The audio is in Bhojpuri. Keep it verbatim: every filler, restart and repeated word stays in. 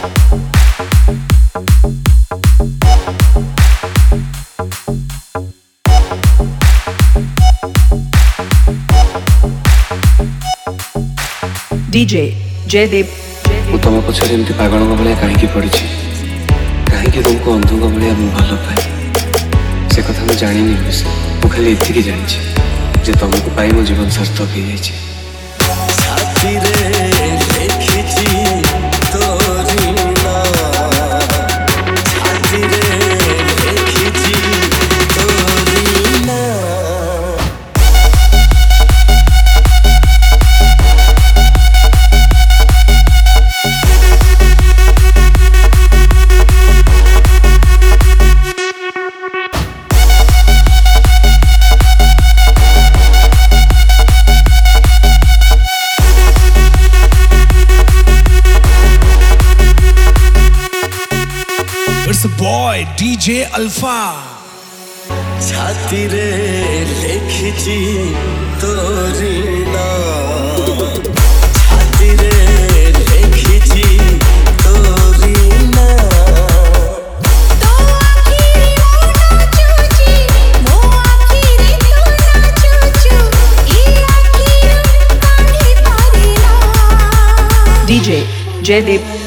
डीजे जयदेव ମୁଁ ତମ ପଛରେ ଏମିତି ପାଗଳଙ୍କ ଭଳିଆ କାହିଁକି ପଡ଼ିଛି, କାହିଁକି ତୁମକୁ ଅନ୍ଧଙ୍କ ଭଳିଆ ମୁଁ ଭଲ ପାଏ, ସେ କଥା ମୁଁ ଜାଣିନି ବେଶୀ। ମୁଁ ଖାଲି ଏତିକି ଜାଣିଛି ଯେ ତମକୁ ପାଇ ମୋ ଜୀବନ ସାର୍ଥକ ହେଇଯାଇଛି। It's a boy D J Alpha. छाती रे लेखिची तोरी नाम, छाती रे लेखिची तोरी नाम। तो आखिरी मोना चूची, मो आखिरी तू ना चूचू, ई आखिरी काढ़ी पारिला। डीजे जयदेव